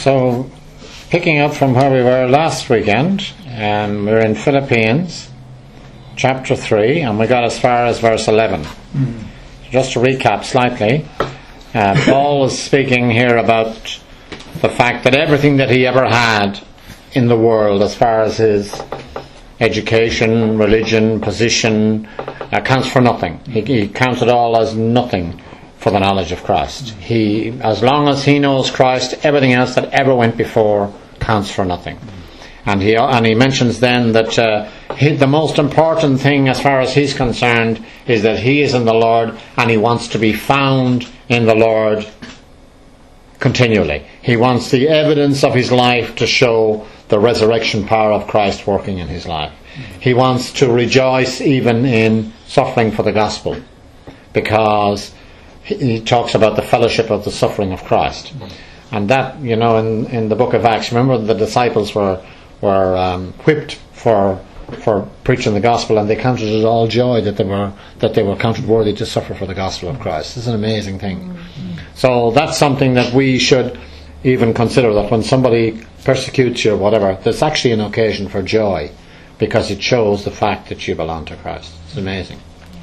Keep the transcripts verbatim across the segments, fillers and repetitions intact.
So, picking up from where we were last weekend, um, we're in Philippians chapter three, and we got as far as verse eleven. Mm-hmm. Just to recap slightly, uh, Paul was speaking here about the fact that everything that he ever had in the world, as far as his education, religion, position, uh, counts for nothing. He, he counts it all as nothing for the knowledge of Christ. He, as long as he knows Christ, everything else that ever went before counts for nothing. And he and he mentions then that uh, he, the most important thing as far as he's concerned is that he is in the Lord, and he wants to be found in the Lord continually. He wants the evidence of his life to show the resurrection power of Christ working in his life. He wants to rejoice even in suffering for the gospel, because he talks about the fellowship of the suffering of Christ. And that, you know, in, in the book of Acts, remember the disciples were were um, whipped for for preaching the gospel, and they counted it all joy that they were that they were counted worthy to suffer for the gospel of Christ. It's an amazing thing. Mm-hmm. So that's something that we should even consider, that when somebody persecutes you or whatever, there's actually an occasion for joy, because it shows the fact that you belong to Christ. It's amazing.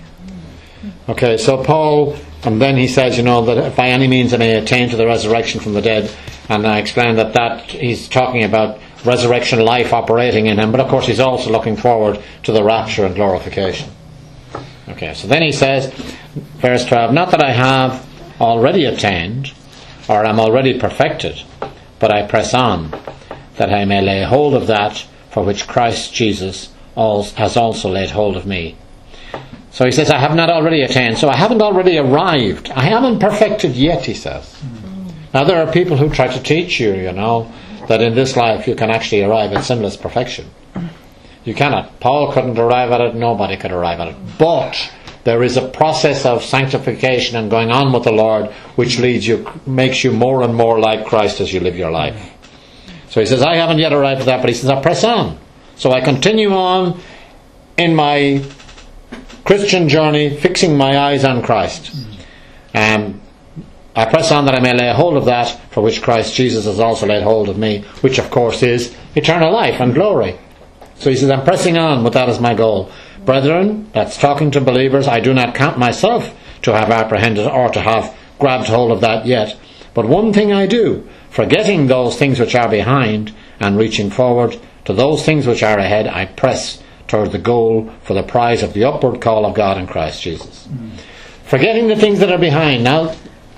Okay, so Paul, and then he says, you know, that if by any means I may attain to the resurrection from the dead, and I explained that that he's talking about resurrection life operating in him, but of course he's also looking forward to the rapture and glorification. Okay, so then he says, verse twelve, not that I have already attained, or am already perfected, but I press on, that I may lay hold of that for which Christ Jesus has also laid hold of me. So he says, I have not already attained, so I haven't already arrived. I haven't perfected yet, he says. Mm-hmm. Now there are people who try to teach you, you know, that in this life you can actually arrive at sinless perfection. You cannot. Paul couldn't arrive at it, nobody could arrive at it. But there is a process of sanctification and going on with the Lord, which leads you, makes you more and more like Christ as you live your life. So he says, I haven't yet arrived at that, but he says, I press on. So I continue on in my Christian journey, fixing my eyes on Christ. Um, I press on that I may lay hold of that for which Christ Jesus has also laid hold of me, which of course is eternal life and glory. So he says, I'm pressing on with that as my goal. Brethren, that's talking to believers, I do not count myself to have apprehended or to have grabbed hold of that yet. But one thing I do, forgetting those things which are behind and reaching forward to those things which are ahead, I press toward the goal for the prize of the upward call of God in Christ Jesus. Mm. Forgetting the things that are behind. Now,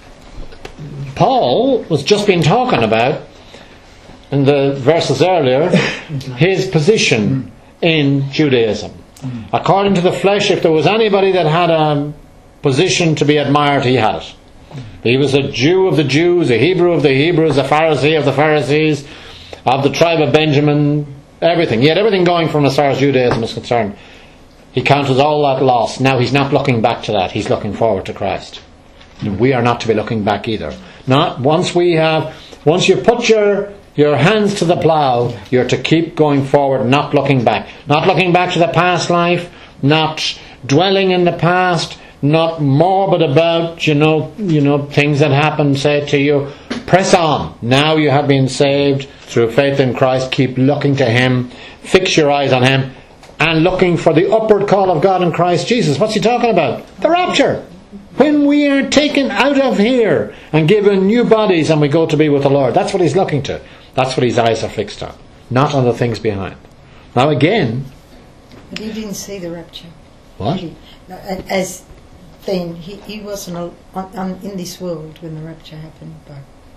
Paul was just been talking about, in the verses earlier, his position in Judaism. Mm. According to the flesh, if there was anybody that had a position to be admired, he had it. He was a Jew of the Jews, a Hebrew of the Hebrews, a Pharisee of the Pharisees, of the tribe of Benjamin, everything. He had everything going from as far as Judaism is concerned. He counted all that loss. Now he's not looking back to that. He's looking forward to Christ. And we are not to be looking back either. Not once we have, once you put your your hands to the plough, you're to keep going forward, not looking back. Not looking back to the past life, not dwelling in the past, not morbid about, you know, you know, things that happened, say, to you. Press on. Now you have been saved through faith in Christ. Keep looking to Him. Fix your eyes on Him. And looking for the upward call of God in Christ Jesus. What's he talking about? The rapture. When we are taken out of here and given new bodies and we go to be with the Lord. That's what he's looking to. That's what his eyes are fixed on. Not on the things behind. Now again... But he didn't see the rapture. What? He, as then, he, he wasn't on, on, in this world when the rapture happened. But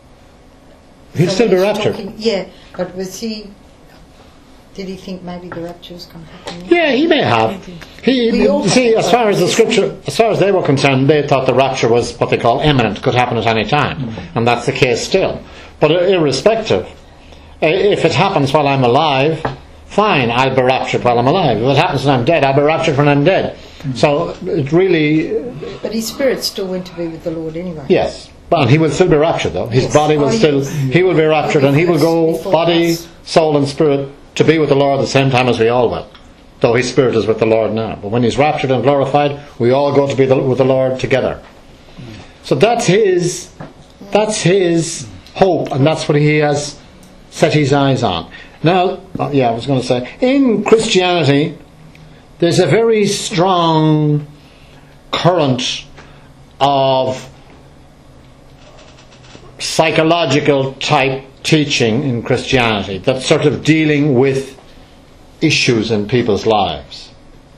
He'd so still be raptured. Talking, yeah, but was he... Did he think maybe the rapture was going to happen? Yeah, he may have. He, he see, as far as the scripture, as far as they were concerned, they thought the rapture was what they call imminent, could happen at any time, mm-hmm. and that's the case still. But irrespective, if it happens while I'm alive, fine, I'll be raptured while I'm alive. If it happens when I'm dead, I'll be raptured when I'm dead. Mm-hmm. So it really. But his spirit still went to be with the Lord anyway. Yes, but he will still be raptured, though. His yes. body will oh, still. Yes. He will be raptured, and he will go body, soul, and spirit to be with the Lord at the same time as we all will, though his spirit is with the Lord now. But when he's raptured and glorified, we all go to be the, with the Lord together. So that's his, that's his hope, and that's what he has set his eyes on. Now, uh, yeah, I was going to say, in Christianity, there's a very strong current of psychological type teaching in Christianity that's sort of dealing with issues in people's lives,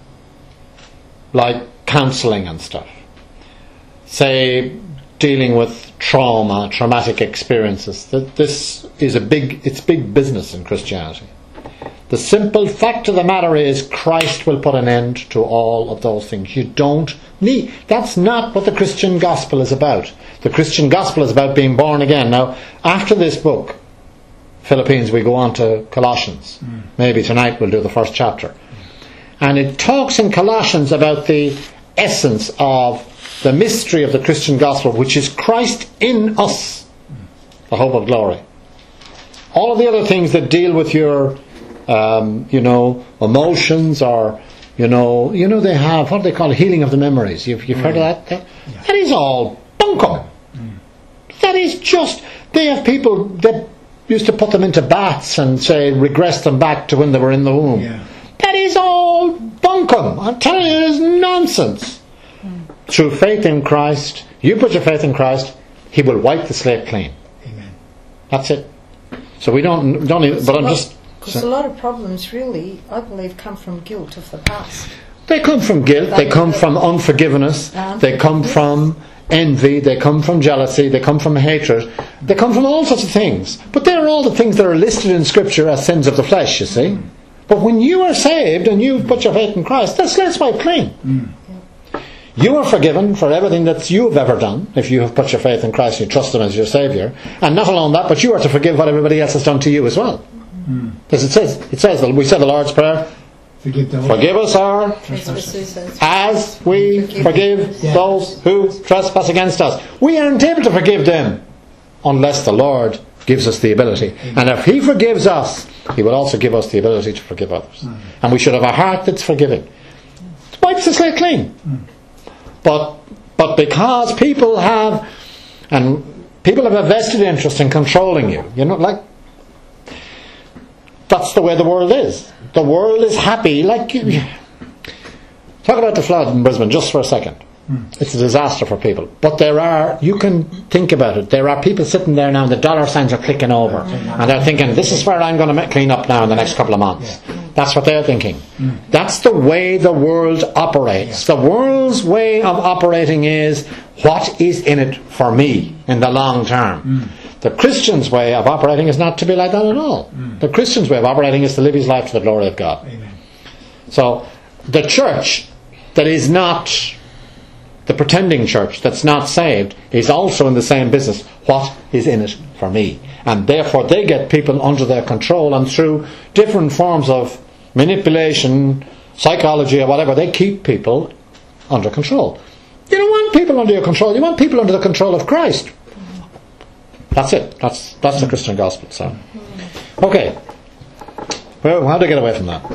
like counselling and stuff. Say, dealing with trauma, traumatic experiences. That this is a big, it's big business in Christianity. The simple fact of the matter is Christ will put an end to all of those things. You don't need. That's not what the Christian gospel is about. The Christian gospel is about being born again. Now, after this book, Philippines, we go on to Colossians. Mm. Maybe tonight we'll do the first chapter. And it talks in Colossians about the essence of the mystery of the Christian gospel, which is Christ in us, the hope of glory. All of the other things that deal with your Um, you know, emotions, or you know, you know they have what do they call healing of the memories. You've you've mm. heard of that? That, yeah. that is all bunkum. Mm. That is just they have people that used to put them into baths and say regress them back to when they were in the womb. Yeah. That is all bunkum. I'm telling you, it is nonsense. Mm. Through faith in Christ, you put your faith in Christ, He will wipe the slate clean. Amen. That's it. So we don't don't even. But I'm just. Because a lot of problems, really, I believe, come from guilt of the past. They come from guilt, they come from unforgiveness, they come from envy, they come from jealousy, they come from hatred, they come from all sorts of things. But they're all the things that are listed in Scripture as sins of the flesh, you see. But when you are saved and you put your faith in Christ, that's slate's wiped clean. Mm. You are forgiven for everything that you have ever done, if you have put your faith in Christ and you trust Him as your Saviour. And not alone that, but you are to forgive what everybody else has done to you as well. Because it says, it says, we said the Lord's Prayer, forgive, forgive us our trespasses as we forgive, forgive yeah. those who trespass against us. We aren't able to forgive them unless the Lord gives us the ability. Amen. And if He forgives us, He will also give us the ability to forgive others. Mm. And we should have a heart that's forgiving. It wipes the slate clean. Mm. But, but because people have, and people have a vested interest in controlling you, you know, like, that's the way the world is. The world is happy. Like, talk about the flood in Brisbane just for a second. Mm. It's a disaster for people. But there are, you can think about it, there are people sitting there now and the dollar signs are clicking over. Mm. And they're thinking, this is where I'm going to clean up now in the next couple of months. Yeah. That's what they're thinking. Mm. That's the way the world operates. Yeah. The world's way of operating is, what is in it for me in the long term? Mm. The Christian's way of operating is not to be like that at all. Mm. The Christian's way of operating is to live his life to the glory of God. Amen. So the church that is not the pretending church, that's not saved, is also in the same business. What is in it for me? And therefore they get people under their control, and through different forms of manipulation, psychology or whatever, they keep people under control. You don't want people under your control. You want people under the control of Christ. That's it. That's that's the Christian gospel. So, okay. Well, how do I get away from that?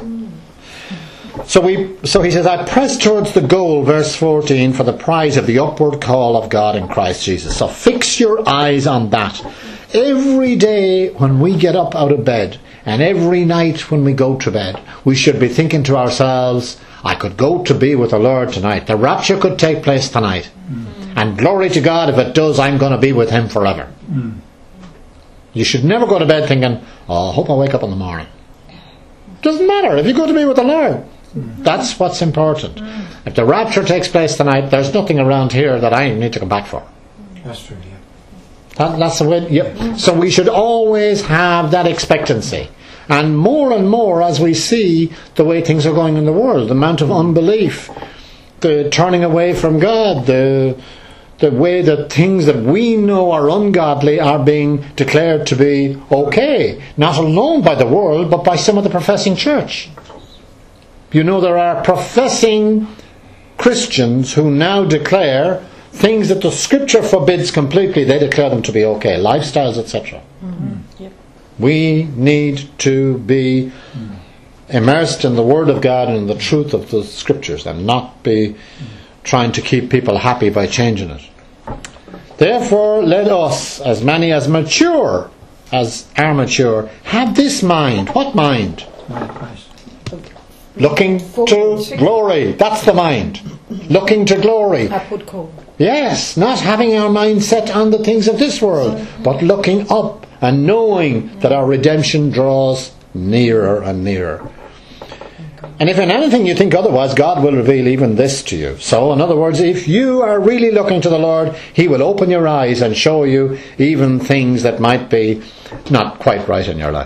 So we. So he says, "I press towards the goal," verse fourteen, "for the prize of the upward call of God in Christ Jesus." So fix your eyes on that. Every day when we get up out of bed, and every night when we go to bed, we should be thinking to ourselves, "I could go to be with the Lord tonight. The rapture could take place tonight." Mm. And glory to God, if it does, I'm going to be with Him forever. Mm. You should never go to bed thinking, "Oh, I hope I wake up in the morning." Doesn't matter. If you go to be with the Lord, mm. that's what's important. Mm. If the rapture takes place tonight, there's nothing around here that I need to come back for. That's true, yeah. That, that's the way. Yep. So we should always have that expectancy. And more and more as we see the way things are going in the world, the amount of unbelief, the turning away from God, the the way that things that we know are ungodly are being declared to be okay, not alone by the world, but by some of the professing church. You know, there are professing Christians who now declare things that the Scripture forbids completely, they declare them to be okay, lifestyles, et cetera. Mm-hmm. Yep. We need to be immersed in the Word of God and in the truth of the Scriptures, and not be trying to keep people happy by changing it. Therefore let us, as many as mature, as are mature, have this mind. What mind? Looking to glory. That's the mind. Looking to glory. Upward call. Yes, not having our mind set on the things of this world, but looking up and knowing that our redemption draws nearer and nearer. And if in anything you think otherwise, God will reveal even this to you. So, in other words, if you are really looking to the Lord, He will open your eyes and show you even things that might be not quite right in your life.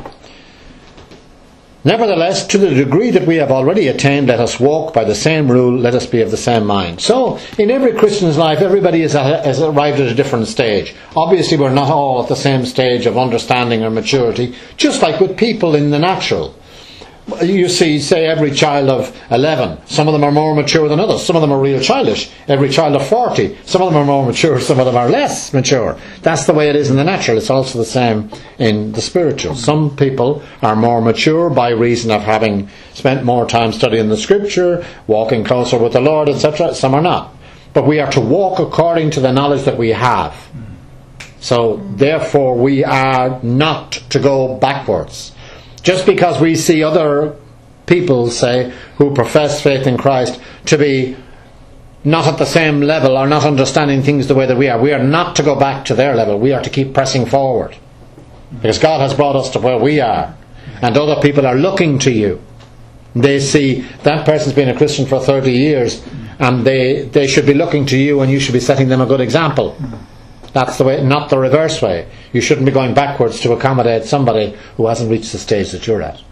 Nevertheless, to the degree that we have already attained, let us walk by the same rule, let us be of the same mind. So, in every Christian's life, everybody has, has arrived at a different stage. Obviously, we're not all at the same stage of understanding or maturity, just like with people in the natural. You see, say, every child of eleven, some of them are more mature than others. Some of them are real childish. Every child of forty, some of them are more mature, some of them are less mature. That's the way it is in the natural. It's also the same in the spiritual. Some people are more mature by reason of having spent more time studying the Scripture, walking closer with the Lord, et cetera. Some are not. But we are to walk according to the knowledge that we have. So, therefore, we are not to go backwards. Just because we see other people, say, who profess faith in Christ to be not at the same level or not understanding things the way that we are, we are not to go back to their level. We are to keep pressing forward. Because God has brought us to where we are. And other people are looking to you. They see that person's been a Christian for thirty years and they, they should be looking to you and you should be setting them a good example. That's the way, not the reverse way. You shouldn't be going backwards to accommodate somebody who hasn't reached the stage that you're at.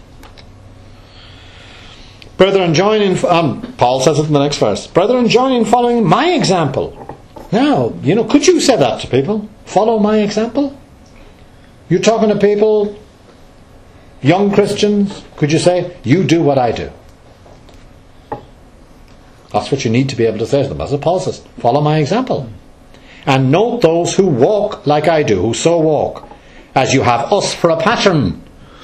Brethren, join in, um, Paul says it in the next verse, Brethren, join in following my example. Now, you know, could you say that to people? Follow my example? You're talking to people, young Christians, could you say, you do what I do? That's what you need to be able to say to them. That's what Paul says, follow my example. And note those who walk like I do, who so walk, as you have us for a pattern.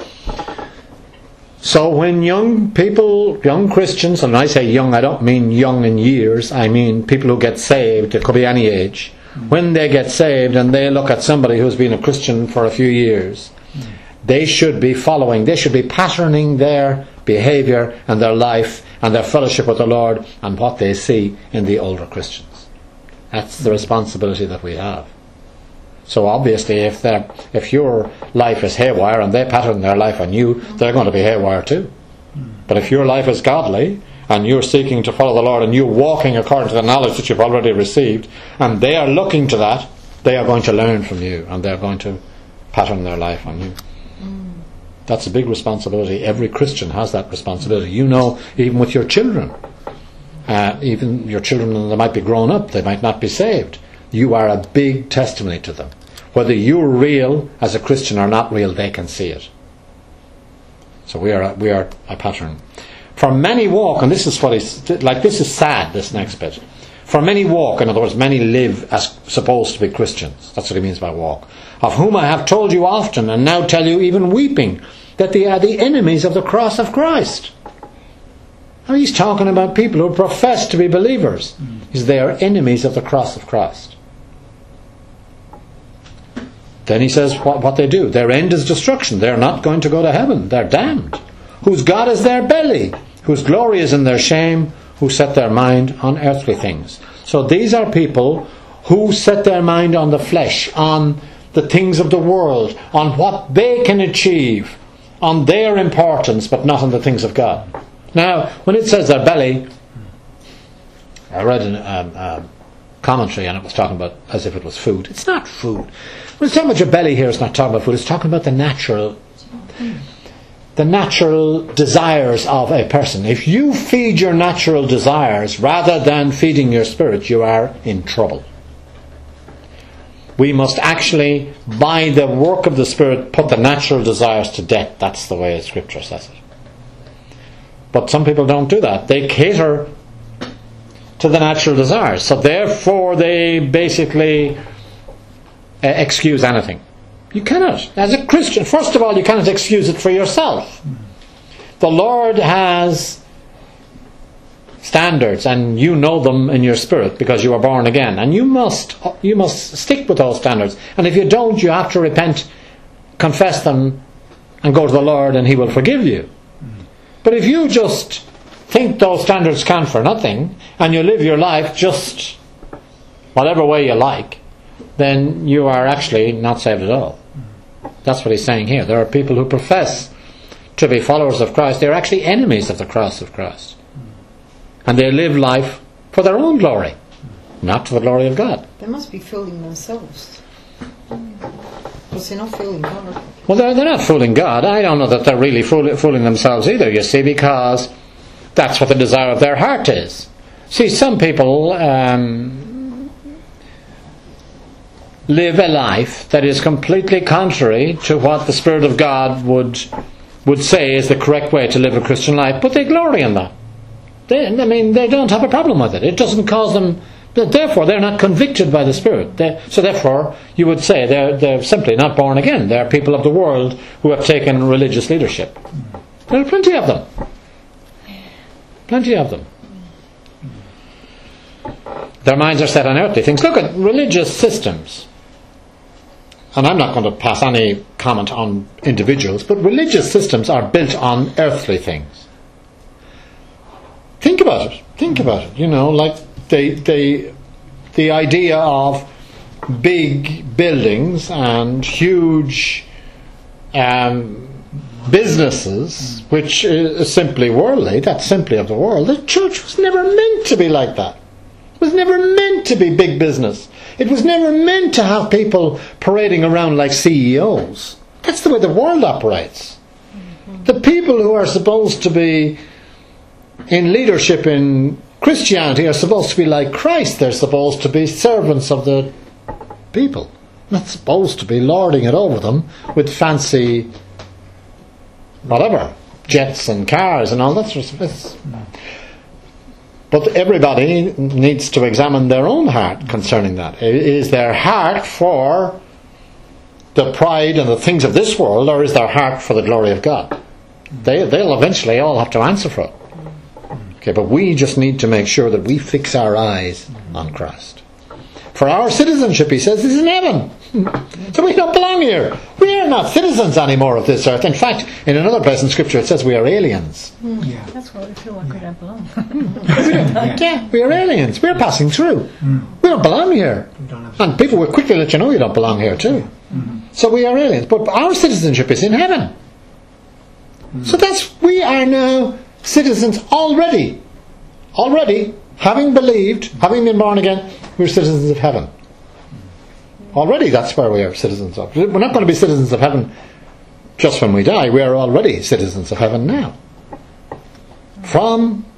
So when young people, young Christians, and when I say young, I don't mean young in years, I mean people who get saved, it could be any age. When they get saved and they look at somebody who's been a Christian for a few years, they should be following, they should be patterning their behaviour and their life and their fellowship with the Lord and what they see in the older Christians. That's the responsibility that we have. So obviously if they're, if your life is haywire and they pattern their life on you, they're going to be haywire too. But if your life is godly and you're seeking to follow the Lord and you're walking according to the knowledge that you've already received and they are looking to that, they are going to learn from you and they're going to pattern their life on you. That's a big responsibility. Every Christian has that responsibility. You know, even with your children. Uh, even your children, they might be grown up, they might not be saved. You are a big testimony to them. Whether you're real as a Christian or not real, they can see it. So we are a, we are a pattern. For many walk, and this is what he's like. This is sad. This next bit. For many walk, in other words, many live as supposed to be Christians. That's what he means by walk. Of whom I have told you often, and now tell you even weeping, that they are the enemies of the cross of Christ. Now he's talking about people who profess to be believers. Is they are enemies of the cross of Christ. Then he says what, what they do. Their end is destruction. They're not going to go to heaven. They're damned. Whose God is their belly. Whose glory is in their shame. Who set their mind on earthly things. So these are people who set their mind on the flesh, on the things of the world, on what they can achieve, on their importance, but not on the things of God. Now, when it says their belly, I read a um, um, commentary and it was talking about as if it was food. It's not food. When it's talking about your belly here, it's not talking about food. It's talking about the natural, the natural desires of a person. If you feed your natural desires rather than feeding your spirit, you are in trouble. We must actually, by the work of the Spirit, put the natural desires to death. That's the way Scripture says it. But some people don't do that. They cater to the natural desires. So therefore they basically uh, excuse anything. You cannot. As a Christian, first of all, you cannot excuse it for yourself. The Lord has standards, and you know them in your spirit because you are born again, and you must you must stick with those standards. And if you don't, you have to repent, confess them, and go to the Lord, and He will forgive you. But if you just think those standards count for nothing, and you live your life just whatever way you like, then you are actually not saved at all. That's what he's saying here. There are people who profess to be followers of Christ. They're actually enemies of the cross of Christ. And they live life for their own glory, not to the glory of God. They must be fooling themselves. Because they're not fooling God. Well, they're, they're not fooling God. I don't know that they're really fool, fooling themselves either, you see, because that's what the desire of their heart is. See, some people um, live a life that is completely contrary to what the Spirit of God would would say is the correct way to live a Christian life, but they glory in that. They, I mean, they don't have a problem with it. It doesn't cause them... Therefore, they're not convicted by the Spirit. They, so therefore, you would say they're, they're simply not born again. They're people of the world who have taken religious leadership. There are plenty of them. Plenty of them. Their minds are set on earthly things. Look at religious systems. And I'm not going to pass any comment on individuals, but religious systems are built on earthly things. Think about it. Think about it. You know, like they, they, the idea of big buildings and huge um, businesses, which is simply worldly, that's simply of the world. The church was never meant to be like that. It was never meant to be big business. It was never meant to have people parading around like C E Os. That's the way the world operates. Mm-hmm. The people who are supposed to be in leadership in Christianity are supposed to be like Christ. They're supposed to be servants of the people. Not supposed to be lording it over them with fancy whatever, jets and cars and all that sort of stuff. But everybody needs to examine their own heart concerning that. Is their heart for the pride and the things of this world, or is their heart for the glory of God? They, they'll eventually all have to answer for it. Okay, but we just need to make sure that we fix our eyes on Christ. For our citizenship, he says, is in heaven. So we don't belong here. We are not citizens anymore of this earth. In fact, in another place in Scripture it says we are aliens. Mm. Yeah. That's why we feel like we don't belong. yeah. yeah, we are aliens. We are passing through. Mm. We don't belong here. Don't and people will quickly let you know you don't belong here too. Mm-hmm. So we are aliens. But our citizenship is in heaven. Mm. So that's, we are now citizens already. Already, having believed, having been born again, we're citizens of heaven. Already that's where we are citizens of. We're not going to be citizens of heaven just when we die. We are already citizens of heaven now. From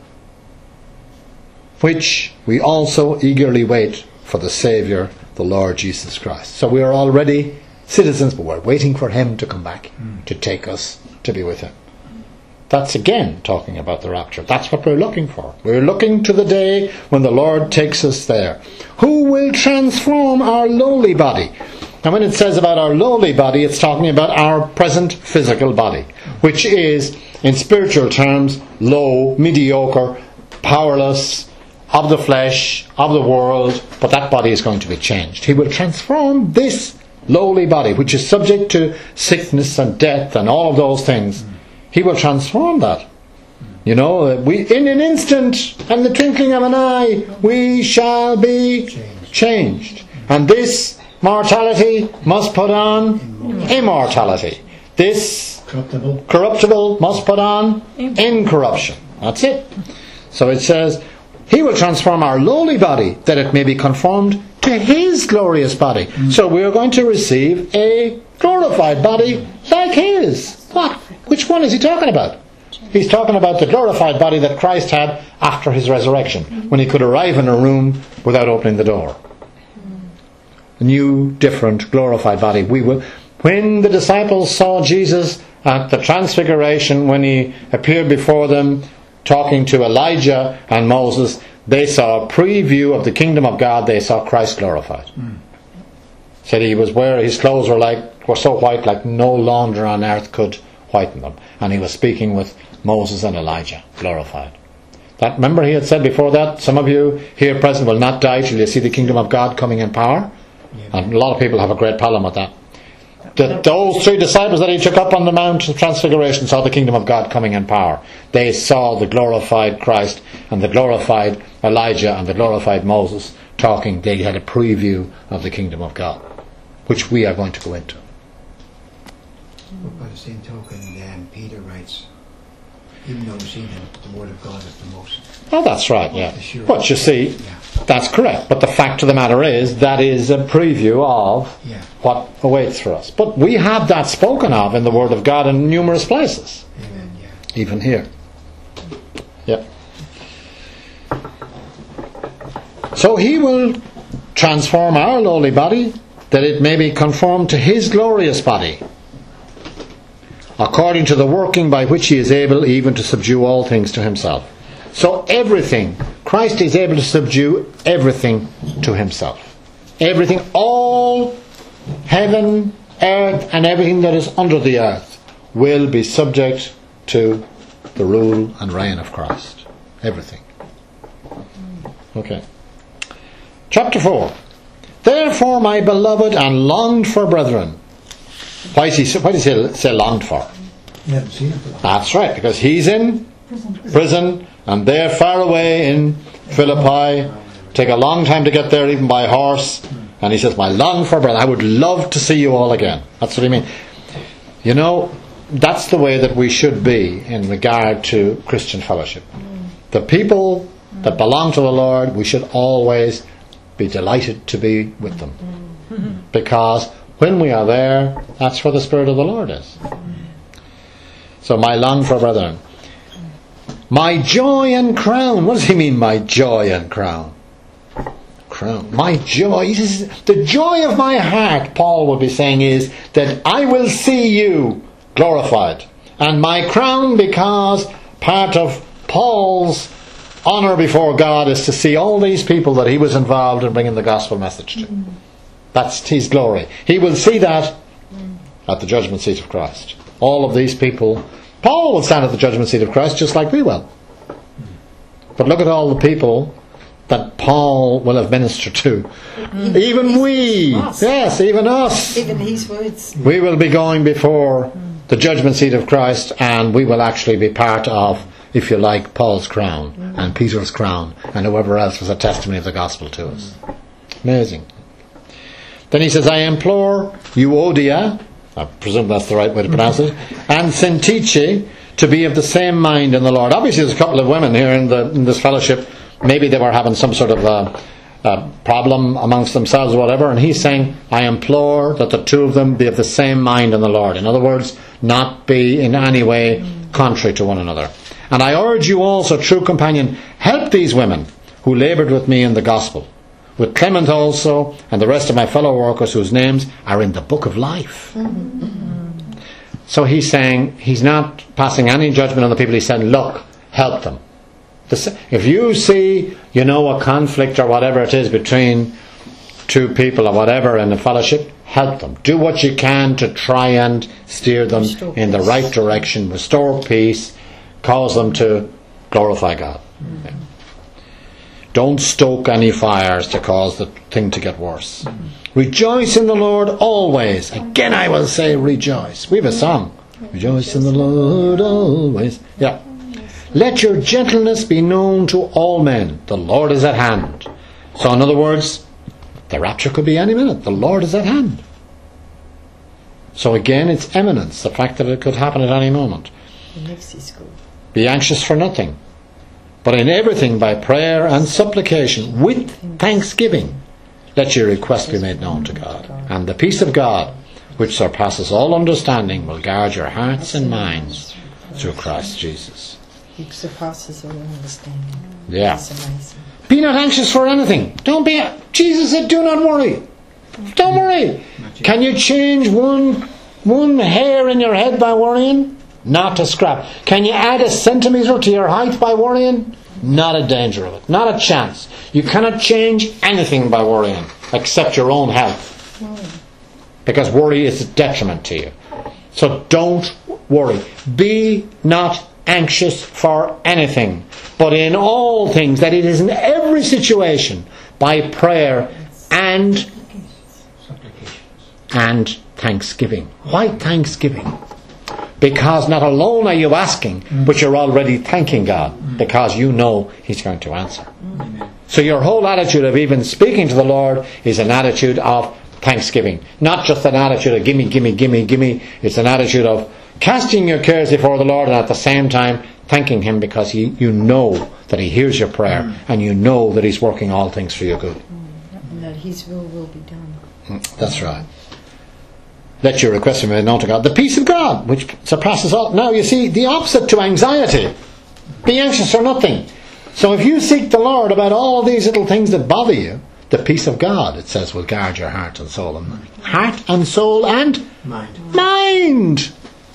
which we also eagerly wait for the Saviour, the Lord Jesus Christ. So we are already citizens, but we're waiting for Him to come back, mm. to take us to be with Him. That's again talking about the rapture. That's what we're looking for. We're looking to the day when the Lord takes us there. Who will transform our lowly body? And when it says about our lowly body, it's talking about our present physical body, which is, in spiritual terms, low, mediocre, powerless, of the flesh, of the world, but that body is going to be changed. He will transform this lowly body, which is subject to sickness and death and all of those things. He will transform that. You know, we in an instant and the twinkling of an eye, we shall be changed. changed. And this mortality must put on immortality. This corruptible, corruptible must put on incorruption. That's it. So it says, He will transform our lowly body, that it may be conformed to His glorious body. Mm. So we are going to receive a glorified body like His. What? Which one is he talking about? He's talking about the glorified body that Christ had after His resurrection, when He could arrive in a room without opening the door. A new, different, glorified body. We will. When the disciples saw Jesus at the Transfiguration, when He appeared before them, talking to Elijah and Moses, they saw a preview of the kingdom of God. They saw Christ glorified. Mm. Said He was where His clothes were like were so white, like no launder on earth could whiten them. And He was speaking with Moses and Elijah, glorified. That, remember he had said before that, some of you here present will not die till you see the kingdom of God coming in power. Yeah. And a lot of people have a great problem with that. The, those three disciples that he took up on the Mount of Transfiguration saw the kingdom of God coming in power. They saw the glorified Christ and the glorified Elijah and the glorified Moses talking. They had a preview of the kingdom of God, which we are going to go into. But by the same token, um, Peter writes, even though we've seen him, the word of God is the most. Oh, that's right, yeah. Sure. But you see, yeah. That's correct. But the fact of the matter is, that is a preview of yeah. what awaits for us. But we have that spoken of in the Word of God in numerous places. Amen, yeah. Even here. Yep. So he will transform our lowly body, that it may be conformed to his glorious body, according to the working by which he is able even to subdue all things to himself. So everything, Christ is able to subdue everything to himself. Everything, all heaven, earth, and everything that is under the earth will be subject to the rule and reign of Christ. Everything. Okay. Chapter four. Therefore, my beloved and longed for brethren. Why does he, why does he say longed for? You haven't seen it for long. That's right, because he's in prison. prison and they're far away in Philippi. Take a long time to get there, even by horse. And he says, my long for brethren, I would love to see you all again. That's what he means. You know, that's the way that we should be in regard to Christian fellowship. The people that belong to the Lord, we should always be delighted to be with them. Because when we are there, that's where the Spirit of the Lord is. So my long for brethren. My joy and crown. What does he mean, my joy and crown? Crown. My joy. He says, the joy of my heart, Paul would be saying, is that I will see you glorified. And my crown, because part of Paul's honour before God is to see all these people that he was involved in bringing the gospel message to. Mm. That's his glory. He will see that mm. at the judgment seat of Christ. All of these people. Paul will stand at the judgment seat of Christ just like we will. But look at all the people that Paul will have ministered to. Mm. Even we. Us. Yes, even us. Even his words. We will be going before mm. the judgment seat of Christ, and we will actually be part of, if you like, Paul's crown mm. and Peter's crown and whoever else was a testimony of the gospel to us. Amazing. Then he says, I implore Euodia, I presume that's the right way to pronounce it, and Syntyche to be of the same mind in the Lord. Obviously there's a couple of women here in, the, in this fellowship. Maybe they were having some sort of a, a problem amongst themselves or whatever, and he's saying, I implore that the two of them be of the same mind in the Lord. In other words, not be in any way contrary to one another. And I urge you also, true companion, help these women who laboured with me in the gospel, with Clement also and the rest of my fellow workers whose names are in the book of life. Mm-hmm. So he's saying, he's not passing any judgment on the people. He's saying, look, help them. If you see, you know, a conflict or whatever it is between two people or whatever in a fellowship, help them. Do what you can to try and steer them in the right direction, restore peace, cause them to glorify God. Mm-hmm. Yeah. Don't stoke any fires to cause the thing to get worse. Mm-hmm. Rejoice in the Lord always. Again I will say rejoice. We have a song. Rejoice in the Lord always. Yeah. Let your gentleness be known to all men. The Lord is at hand. So in other words, the rapture could be any minute. The Lord is at hand. So again, it's eminence. The fact that it could happen at any moment. Be anxious for nothing, but in everything by prayer and supplication with thanksgiving let your request be made known to God. And the peace of God, which surpasses all understanding, will guard your hearts and minds through Christ Jesus. It surpasses all understanding. Yeah. That's amazing. Be not anxious for anything. Don't be. Jesus said, do not worry. Don't worry. Can you change one one hair in your head by worrying? Not a scrap. Can you add a centimetre to your height by worrying? Not a danger of it. Not a chance. You cannot change anything by worrying except your own health. Because worry is a detriment to you. So don't worry. Be not anxious for anything, but in all things, that it is in every situation, by prayer and Supplications. and thanksgiving. Why thanksgiving? Because not alone are you asking, but you're already thanking God, because you know He's going to answer. Amen. So your whole attitude of even speaking to the Lord is an attitude of thanksgiving. Not just an attitude of gimme, gimme, gimme, gimme. It's an attitude of casting your cares before the Lord and at the same time thanking Him, because he, you know that He hears your prayer mm. and you know that He's working all things for your good. Mm. And that His will will be done. Mm. That's right. Let your request be made known to God. The peace of God, which surpasses all. Now you see, the opposite to anxiety. Be anxious for nothing. So if you seek the Lord about all these little things that bother you, the peace of God, it says, will guard your heart and soul and mind. Heart and soul and Mind. mind.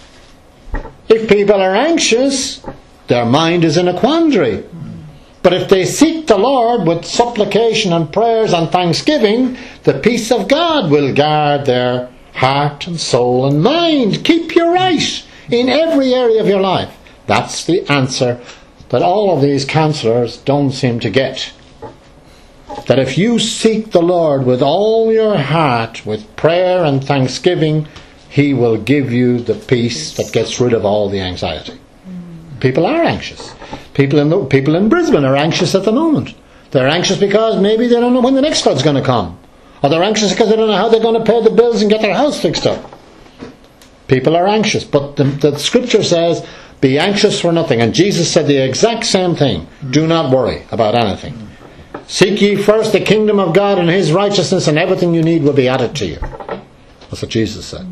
If people are anxious, their mind is in a quandary. But if they seek the Lord with supplication and prayers and thanksgiving, the peace of God will guard their heart and soul and mind. Keep you right in every area of your life. That's the answer that all of these counsellors don't seem to get. That if you seek the Lord with all your heart, with prayer and thanksgiving, He will give you the peace that gets rid of all the anxiety. People are anxious. People in the, people in Brisbane are anxious at the moment. They're anxious because maybe they don't know when the next flood's going to come. Or they're anxious because they don't know how they're going to pay the bills and get their house fixed up. People are anxious. But the, the Scripture says, be anxious for nothing. And Jesus said the exact same thing. Do not worry about anything. Seek ye first the kingdom of God and His righteousness, and everything you need will be added to you. That's what Jesus said.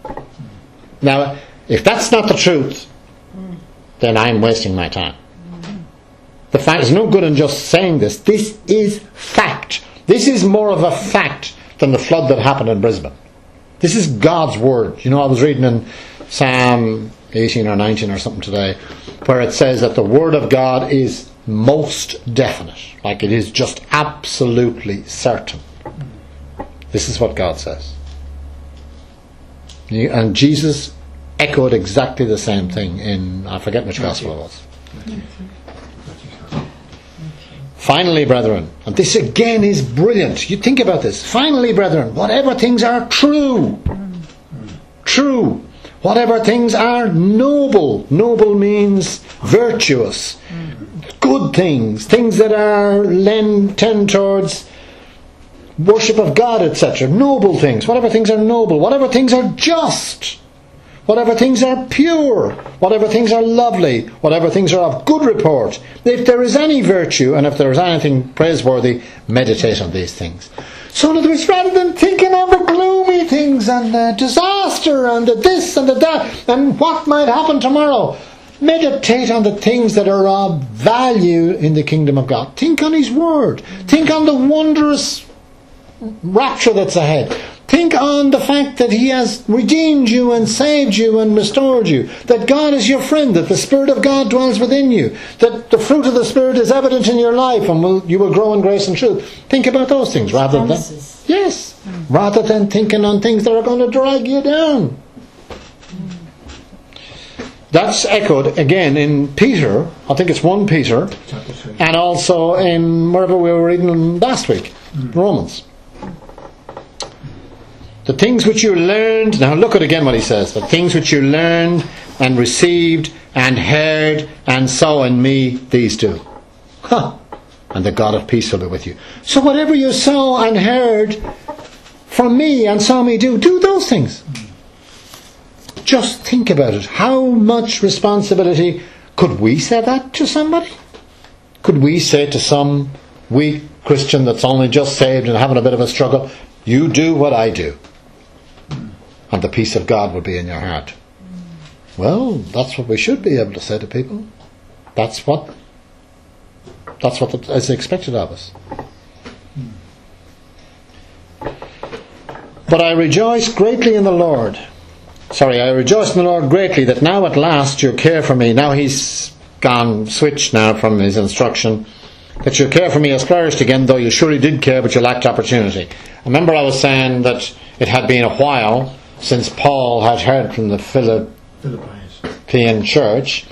Now, if that's not the truth, then I'm wasting my time. The fact is no good in just saying this. This is fact. This is more of a fact than the flood that happened in Brisbane. This is God's word. You know, I was reading in Psalm eighteen or nineteen or something today, where it says that the word of God is most definite. Like it is just absolutely certain. This is what God says. And Jesus echoed exactly the same thing in, I forget which gospel it was. Finally, brethren, and this again is brilliant. You think about this. Finally, brethren, whatever things are true, true, whatever things are noble. Noble means virtuous, good things, things that are lend, tend towards worship of God, et cetera. Noble things, whatever things are noble, whatever things are just, whatever things are pure, whatever things are lovely, whatever things are of good report. If there is any virtue, and if there is anything praiseworthy, meditate on these things. So in other words, rather than thinking of the gloomy things and the disaster and the this and the that and what might happen tomorrow, meditate on the things that are of value in the kingdom of God. Think on His word. Think on the wondrous rapture that's ahead. Think on the fact that He has redeemed you and saved you and restored you. That God is your friend. That the Spirit of God dwells within you. That the fruit of the Spirit is evident in your life and will, you will grow in grace and truth. Think about those things rather than... Yes. Rather than thinking on things that are going to drag you down. That's echoed again in Peter. I think it's First Peter. And also in wherever we were reading last week. Romans. The things which you learned, now look at again what he says, the things which you learned and received and heard and saw in me, these do. Huh. And the God of peace will be with you. So whatever you saw and heard from me and saw me do, do those things. Just think about it. How much responsibility could we say that to somebody? Could we say to some weak Christian that's only just saved and having a bit of a struggle, you do what I do, and the peace of God will be in your heart? Well, that's what we should be able to say to people. That's what that's what is expected of us. But I rejoice greatly in the Lord. Sorry, I rejoice in the Lord greatly that now at last you care for me. Now He's gone, switched now from His instruction. That your care for me has flourished again, though you surely did care, but you lacked opportunity. Remember I was saying that it had been a while since Paul had heard from the Philippian church,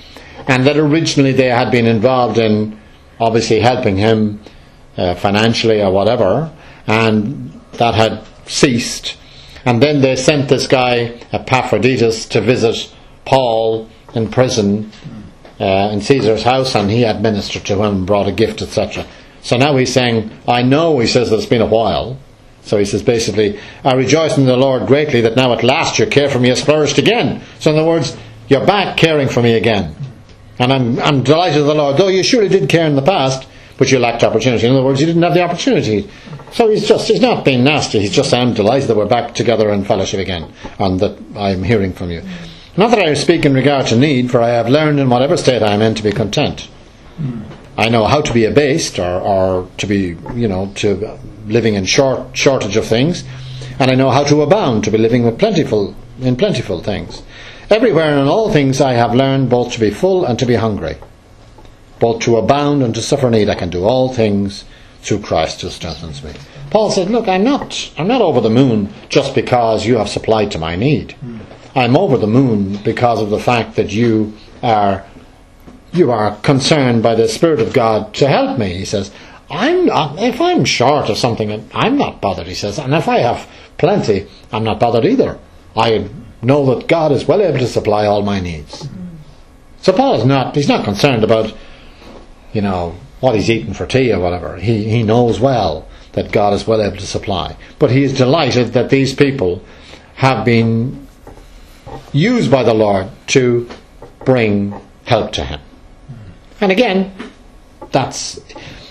and that originally they had been involved in obviously helping him uh, financially or whatever, and that had ceased. And then they sent this guy Epaphroditus to visit Paul in prison uh, in Caesar's house, and he had ministered to him and brought a gift, et cetera. So now he's saying, I know, he says, that it's been a while. So he says basically, I rejoice in the Lord greatly that now at last your care for me has flourished again. So in other words, you're back caring for me again. And I'm, I'm delighted with the Lord, though you surely did care in the past, but you lacked opportunity. In other words, you didn't have the opportunity. So he's just, he's not being nasty. He's just, I'm delighted that we're back together in fellowship again, and that I'm hearing from you. Not that I speak in regard to need, for I have learned in whatever state I am in to be content. I know how to be abased, or, or to be, you know, to living in short shortage of things, and I know how to abound, to be living with plentiful in plentiful things. Everywhere and in all things I have learned both to be full and to be hungry, both to abound and to suffer need. I can do all things through Christ who strengthens me. Paul said, look, I'm not I'm not over the moon just because you have supplied to my need. I'm over the moon because of the fact that you are you are concerned by the Spirit of God to help me. He says, I'm not, if I'm short of something, I'm not bothered, he says, and if I have plenty, I'm not bothered either. I know that God is well able to supply all my needs. So Paul is not, he's not concerned about, you know, what he's eating for tea or whatever. He, he knows well that God is well able to supply. But he is delighted that these people have been used by the Lord to bring help to him. And again, that's,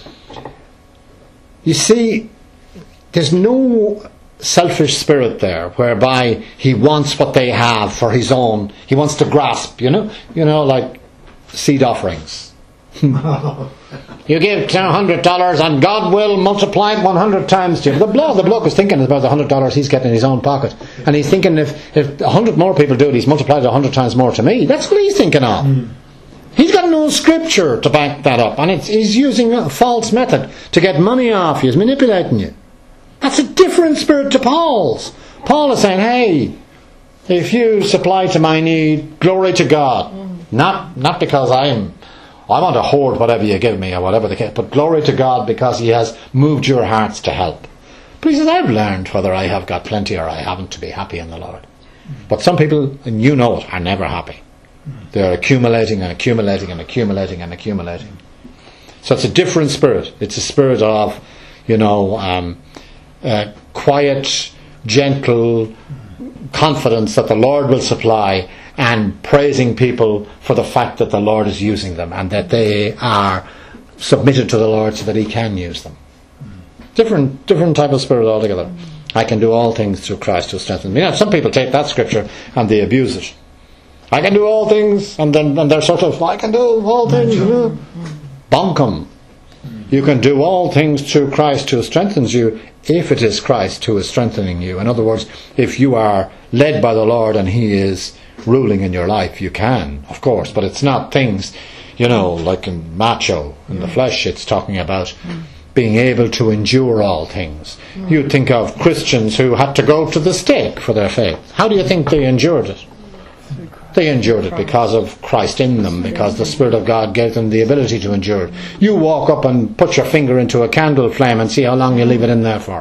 you see, there's no selfish spirit there whereby he wants what they have for his own. He wants to grasp, you know, you know, like seed offerings. You give one hundred dollars and God will multiply it one hundred times to you. The bloke, the bloke is thinking about the one hundred dollars he's getting in his own pocket. And he's thinking, if, if one hundred more people do it, he's multiplied it one hundred times more to me. That's what he's thinking of. Mm. He's got no scripture to back that up. And it's, he's using a false method to get money off you. He's manipulating you. That's a different spirit to Paul's. Paul is saying, hey, if you supply to my need, glory to God. Mm. Not, not because I'm I want to hoard whatever you give me or whatever the case, but glory to God because he has moved your hearts to help. But he says, I've learned whether I have got plenty or I haven't to be happy in the Lord. Mm. But some people, and you know it, are never happy. Mm. They're accumulating and accumulating and accumulating and accumulating. So it's a different spirit. It's a spirit of, you know, um, uh, quiet, gentle confidence that the Lord will supply, and praising people for the fact that the Lord is using them and that they are submitted to the Lord so that he can use them. Different different type of spirit altogether. I can do all things through Christ who strengthens me. Now, some people take that scripture and they abuse it. I can do all things, and then and they're sort of, I can do all things. Bonkum. You can do all things through Christ who strengthens you, if it is Christ who is strengthening you. In other words, if you are led by the Lord and he is ruling in your life, you can, of course, but it's not things, you know, like in macho, in the flesh. It's talking about being able to endure all things. You think of Christians who had to go to the stake for their faith. How do you think they endured it? They endured it because of Christ in them, because the Spirit of God gave them the ability to endure it. You walk up and put your finger into a candle flame and see how long you leave it in there for.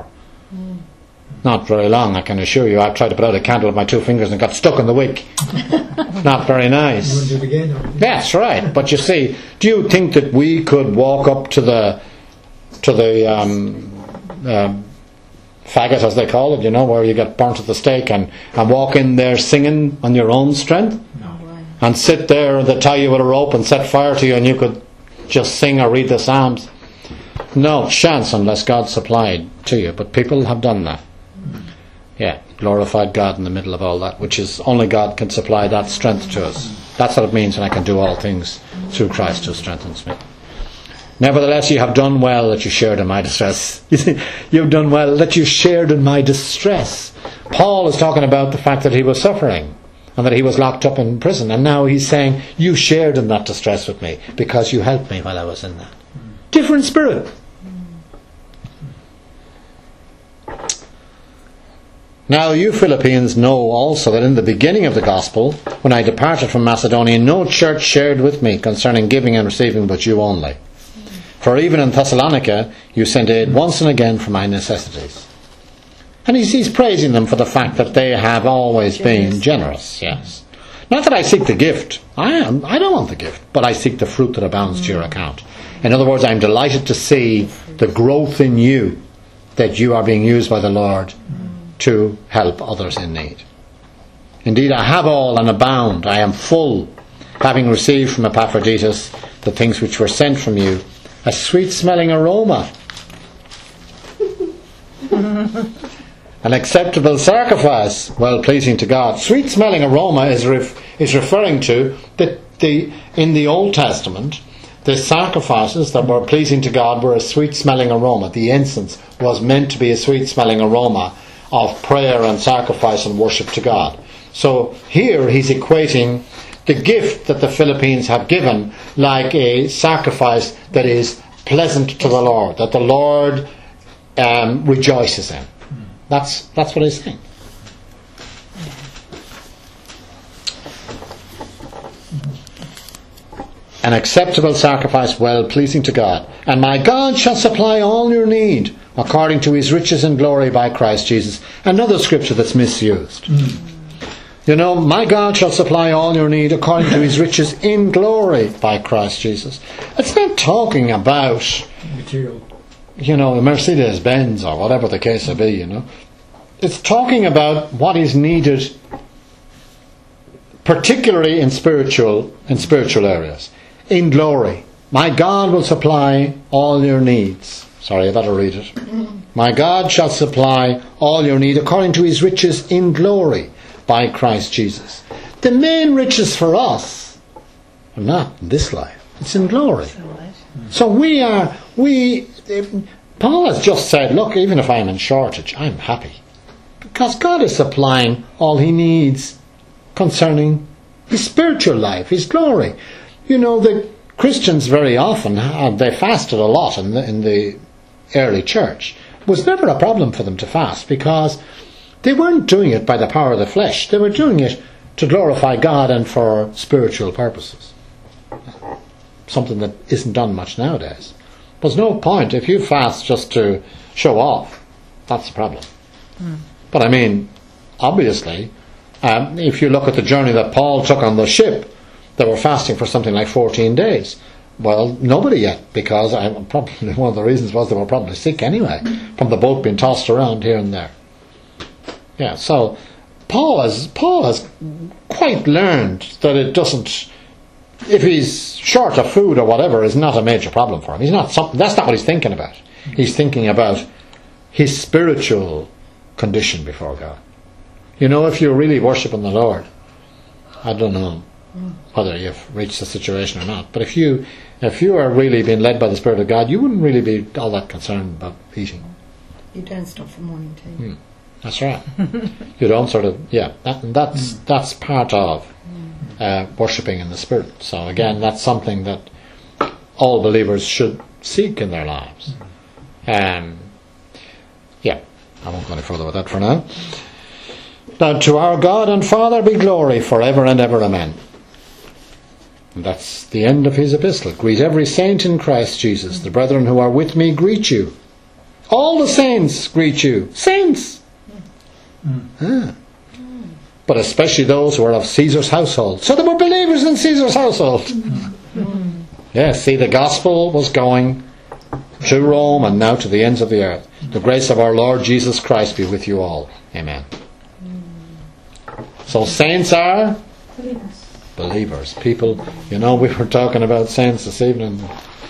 Not very long, I can assure you. I've tried to put out a candle with my two fingers and got stuck in the wick. Not very nice. That's right. But you see, do you think that we could walk up to the to the um, um, faggot, as they call it, you know, where you get burnt at the stake, and, and walk in there singing on your own strength? No. And sit there and they tie you with a rope and set fire to you and you could just sing or read the Psalms? No chance unless God supplied to you. But people have done that. Yeah, glorified God in the middle of all that, which is only God can supply that strength to us. That's what it means when I can do all things through Christ who strengthens me. Nevertheless, you have done well that you shared in my distress. You see, you've done well that you shared in my distress. Paul is talking about the fact that he was suffering and that he was locked up in prison, and now he's saying, you shared in that distress with me because you helped me while I was in that. Different spirit. Now you Philippians know also that in the beginning of the gospel, when I departed from Macedonia, no church shared with me concerning giving and receiving, but you only. For even in Thessalonica, you sent aid once and again for my necessities. And he's, he's praising them for the fact that they have always been generous, yes. Not that I seek the gift. I am. I don't want the gift, but I seek the fruit that abounds to your account. In other words, I'm delighted to see the growth in you, that you are being used by the Lord to help others in need. Indeed, I have all and abound. I am full, having received from Epaphroditus the things which were sent from you, a sweet-smelling aroma, an acceptable sacrifice, well-pleasing to God. Sweet-smelling aroma is ref- is referring to that the in the Old Testament, the sacrifices that were pleasing to God were a sweet-smelling aroma. The incense was meant to be a sweet-smelling aroma of prayer and sacrifice and worship to God. So here he's equating the gift that the Philippines have given like a sacrifice that is pleasant to the Lord, that the Lord um, rejoices in. That's that's what he's saying. An acceptable sacrifice, well pleasing to God. And my God shall supply all your need according to his riches and glory by Christ Jesus. Another scripture that's misused. Mm. You know, my God shall supply all your need according to his riches in glory by Christ Jesus. It's not talking about material, you know, a Mercedes Benz or whatever the case may be, you know. It's talking about what is needed, particularly in spiritual in spiritual areas. In glory. My God will supply all your needs. Sorry, I better read it. My God shall supply all your need according to his riches in glory by Christ Jesus. The main riches for us are not in this life. It's in glory. So we are, we, Paul has just said, look, even if I'm in shortage, I'm happy. Because God is supplying all he needs concerning his spiritual life, his glory. You know, the Christians very often, uh, they fasted a lot in the, in the early church. It was never a problem for them to fast because they weren't doing it by the power of the flesh. They were doing it to glorify God and for spiritual purposes. Something that isn't done much nowadays. There's no point. If you fast just to show off, that's the problem. Mm. But I mean, obviously, um, if you look at the journey that Paul took on the ship, they were fasting for something like fourteen days. Well, nobody yet, because I, probably one of the reasons was they were probably sick anyway, from the boat being tossed around here and there. Yeah, so Paul has, Paul has quite learned that it doesn't, if he's short of food or whatever, is not a major problem for him. He's not something, that's not what he's thinking about. He's thinking about his spiritual condition before God. You know, if you're really worshipping the Lord, I don't know whether you've reached the situation or not, but if you if you are really being led by the Spirit of God, you wouldn't really be all that concerned about eating. You don't stop for morning tea. Mm, that's right. You don't sort of, yeah, that, that's mm. that's part of uh, worshipping in the Spirit. So again, that's something that all believers should seek in their lives. Um, yeah, I won't go any further with that for now. Now, to our God and Father be glory forever and ever. Amen. And that's the end of his epistle. Greet every saint in Christ Jesus. The brethren who are with me greet you. All the saints greet you. Saints! Mm. Ah. But especially those who are of Caesar's household. So there were believers in Caesar's household. Mm. Yes, see, the gospel was going to Rome and now to the ends of the earth. The grace of our Lord Jesus Christ be with you all. Amen. So saints are believers. Believers, people. You know, we were talking about saints this evening.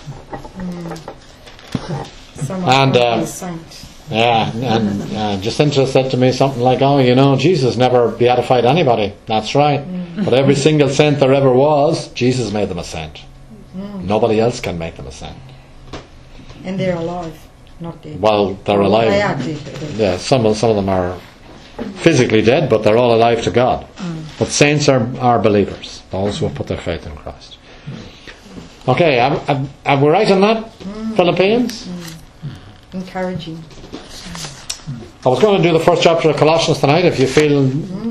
Mm. And uh, yeah, and uh, Jacinta said to me something like, "Oh, you know, Jesus never beatified anybody." That's right. Mm. But every single saint there ever was, Jesus made them a saint. Mm. Nobody else can make them a saint. And they're alive, not dead. Well, they're well, alive. They are dead. Yeah, some of some of them are physically dead, but they're all alive to God. Mm. But saints are, are believers, those who have put their faith in Christ. Okay, are, are, are we right on that, mm. Philippians? Mm. Encouraging. I was going to do the first chapter of Colossians tonight. If you feel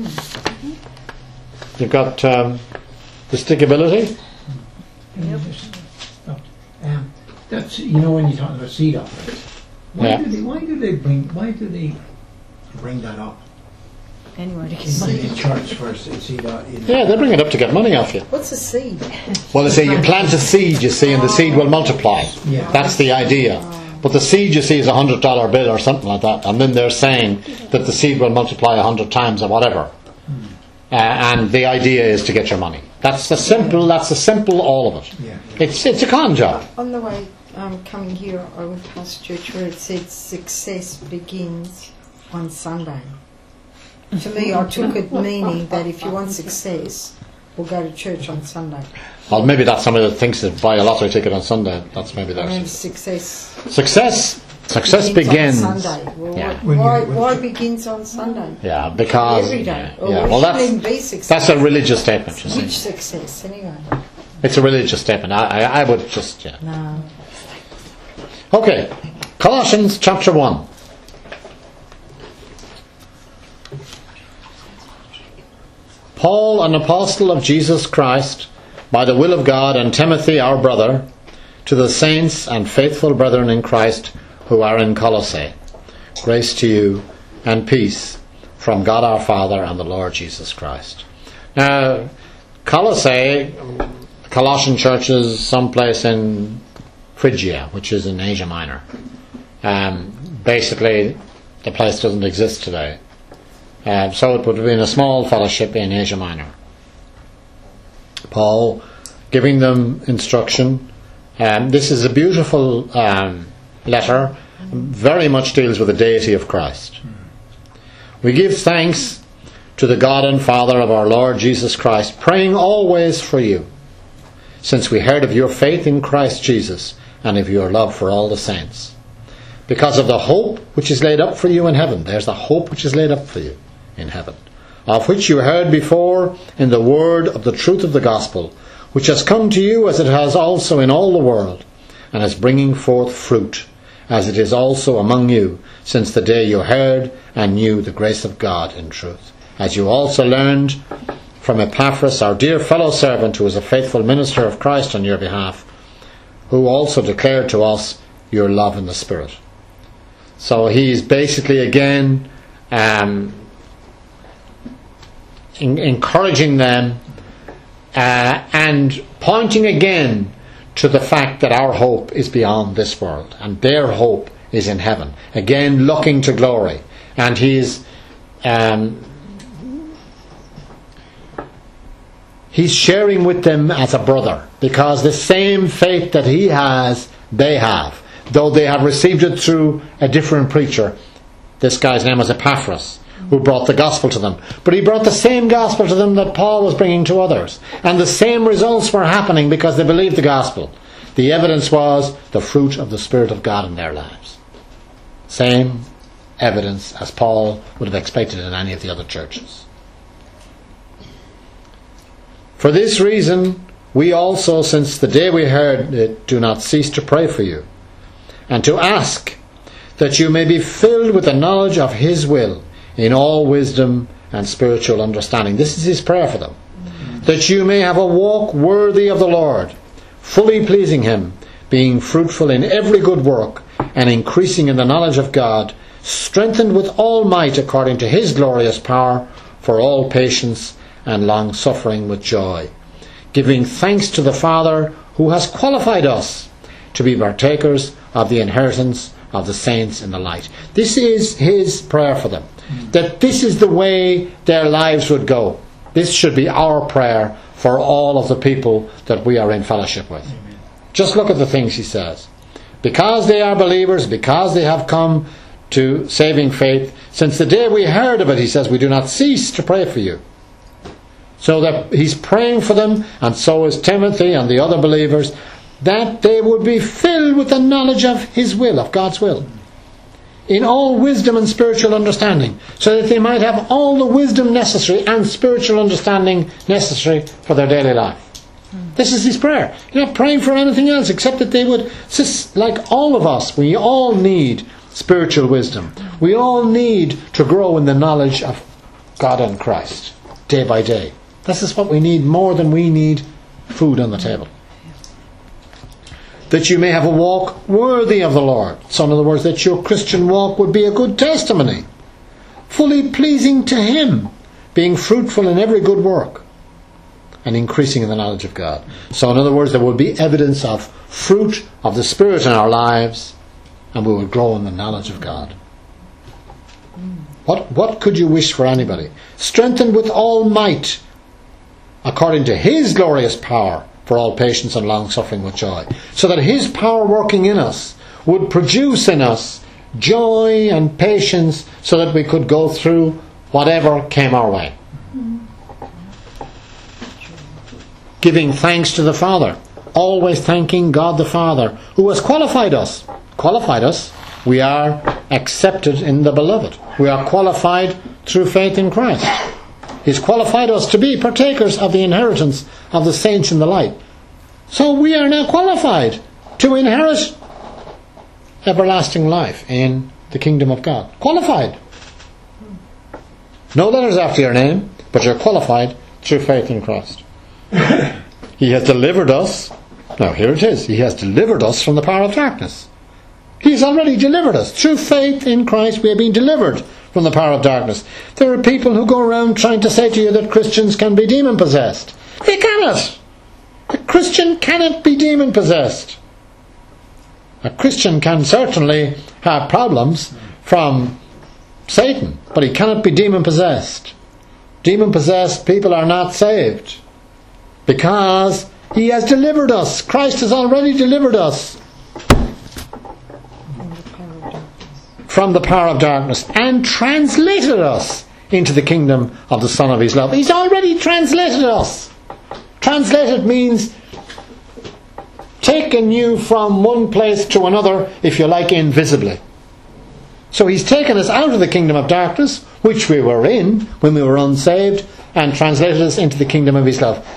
you've got um, the stickability. Yep. Um, that's, you know, when you're talking about seed offerings, why, Yeah. do they, why do they bring why do they bring that up Anyway, to in, get money. in church first? Seed, uh, in, Yeah, they bring it up to get money off you. What's a seed? Well, they say you plant a seed, you see, and the seed will multiply. Yeah. That's the idea. But the seed, you see, is a hundred dollar bill or something like that, and then they're saying that the seed will multiply a hundred times or whatever. Uh, and the idea is to get your money. That's the simple. That's the simple. All of it. Yeah. It's it's a con job. On the way um, coming here, I went past church where it said success begins on Sunday. To me, I took it meaning that if you want success, we'll go to church on Sunday. Well, maybe that's somebody that thinks that buy a lottery ticket on Sunday. That's maybe I mean, theirs. success Success. Success begins. on Sunday. Well, Yeah. why, why, When you- why begins on Sunday? Yeah, because Every day. yeah, Or yeah. we Well, shouldn't even that's be success. that's a religious statement. You Which see, success, anyway? it's a religious statement. I I, I would just yeah. No. Okay, Colossians chapter one. Paul, an apostle of Jesus Christ, by the will of God, and Timothy, our brother, to the saints and faithful brethren in Christ who are in Colossae. Grace to you and peace from God our Father and the Lord Jesus Christ. Now, Colossae, Colossian church is someplace in Phrygia, which is in Asia Minor. Um, basically, the place doesn't exist today. Uh, so it would have been a small fellowship in Asia Minor. Paul giving them instruction. Um, this is a beautiful um, letter, very much deals with the deity of Christ. We give thanks to the God and Father of our Lord Jesus Christ, praying always for you, since we heard of your faith in Christ Jesus and of your love for all the saints, because of the hope which is laid up for you in heaven. There's the hope which is laid up for you in heaven, of which you heard before in the word of the truth of the gospel, which has come to you as it has also in all the world, and is bringing forth fruit, as it is also among you, since the day you heard and knew the grace of God in truth, as you also learned from Epaphras, our dear fellow servant, who is a faithful minister of Christ on your behalf, who also declared to us your love in the Spirit. So he's basically again um, in, encouraging them uh, and pointing again to the fact that our hope is beyond this world and their hope is in heaven. Again, looking to glory. And he's um, he's sharing with them as a brother, because the same faith that he has, they have, though they have received it through a different preacher. This guy's name was Epaphras, who brought the gospel to them. But he brought the same gospel to them that Paul was bringing to others. And the same results were happening because they believed the gospel. The evidence was the fruit of the Spirit of God in their lives. Same evidence as Paul would have expected in any of the other churches. For this reason, we also, since the day we heard it, do not cease to pray for you, and to ask that you may be filled with the knowledge of His will, in all wisdom and spiritual understanding. This is his prayer for them. That you may have a walk worthy of the Lord, fully pleasing Him, being fruitful in every good work, and increasing in the knowledge of God, strengthened with all might according to His glorious power, for all patience and long suffering with joy, giving thanks to the Father who has qualified us to be partakers of the inheritance of the saints in the light. This is his prayer for them, that this is the way their lives would go. This should be our prayer for all of the people that we are in fellowship with. Amen. Just look at the things he says. Because they are believers, because they have come to saving faith, since the day we heard of it, he says, we do not cease to pray for you. So that he's praying for them, and so is Timothy and the other believers, that they would be filled with the knowledge of His will, of God's will, in all wisdom and spiritual understanding, so that they might have all the wisdom necessary and spiritual understanding necessary for their daily life. Mm. This is his prayer. You're not praying for anything else except that they would, like all of us, we all need spiritual wisdom. We all need to grow in the knowledge of God and Christ day by day. This is what we need more than we need food on the table. That you may have a walk worthy of the Lord. So in other words, that your Christian walk would be a good testimony, fully pleasing to Him, being fruitful in every good work, and increasing in the knowledge of God. So in other words, there would be evidence of fruit of the Spirit in our lives, and we would grow in the knowledge of God. What, what could you wish for anybody? Strengthened with all might, according to His glorious power, for all patience and long-suffering with joy. So that His power working in us would produce in us joy and patience, so that we could go through whatever came our way. Giving thanks to the Father. Always thanking God the Father, who has qualified us. Qualified us. We are accepted in the Beloved. We are qualified through faith in Christ. He's qualified us to be partakers of the inheritance of the saints in the light. So we are now qualified to inherit everlasting life in the kingdom of God. Qualified. No letters after your name, but you're qualified through faith in Christ. He has delivered us. Now here it is. He has delivered us from the power of darkness. He has already delivered us. Through faith in Christ we have been delivered from the power of darkness. There are people who go around trying to say to you that Christians can be demon-possessed. They cannot. A Christian cannot be demon-possessed. A Christian can certainly have problems from Satan, but he cannot be demon-possessed. Demon-possessed people are not saved, because He has delivered us. Christ has already delivered us from the power of darkness and translated us into the kingdom of the Son of His love. He's already translated us. Translated means taken you from one place to another, if you like, invisibly. So He's taken us out of the kingdom of darkness, which we were in when we were unsaved, and translated us into the kingdom of His love.